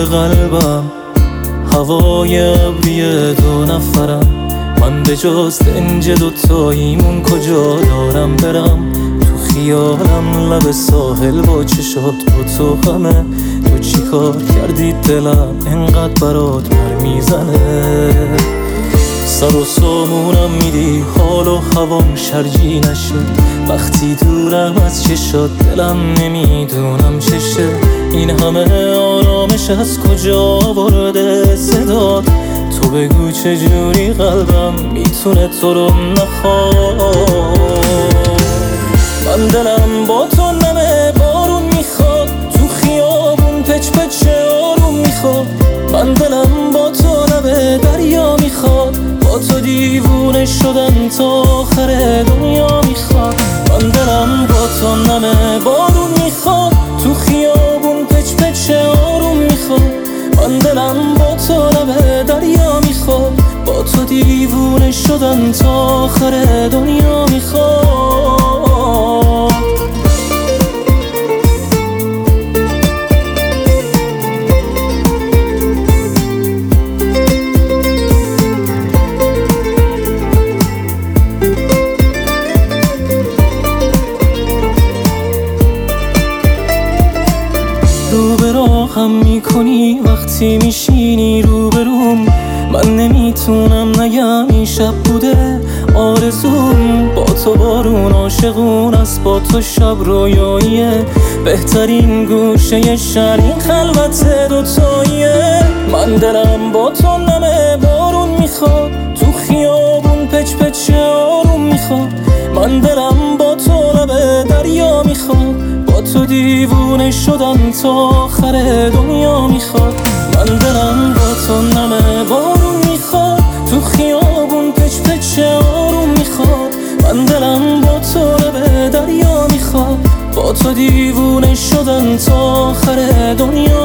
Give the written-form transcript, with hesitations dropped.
قلبم، هوای ابری دو نفرم. من به جز دنج دوتاییمون کجا دارم برم؟ تو خیالم لب ساحل با چشات با تو غمه. تو چی کار کردی دلم انقدر برات پر میزنه؟ سر و سامونم میدی حال و هوام شرجی نشه. وقتی دورم از چشات دلم نمیدونم چشه. این همه آرامش از کجا آورده صدات؟ تو بگو چجوری قلبم میتونه تو رو نخواد؟ من دلم با تو نمه بارون میخواد، تو خیابون پچ پچ آروم میخواد. من دلم با تو نمه دریا میخواد، با تو دیوونه شدن تا آخر دنیا میخواد. من دلم با تو نمه بارون میخواد، تو خیابون پچ پچ آروم میخواد. من دلم با تو نمه دریا میخواد، با تو دیوونه شدن تا آخر دنیا میخواد. رو به راهم میکنی وقتی میشینی روبروم. من نمیتونم نگم این شب بوده آرزوم. با تو بارون عاشقون است، با تو شب رویاییه. بهترین گوشه شهر این خلوت دوتاییه. من دلم با تو نمه بارون میخواد، تو خیابون پچ پچ آروم میخواد. من دلم با تو نمه دریا میخواد، با تو دیوونه شدن تا آخر دنیا میخواد. من دلم با تو نمه بارون میخواد، تو خیابون پچ پچ آروم میخواد. من دلم با تو نمه دریا میخواد، با تو دیوونه شدن تا آخر دنیا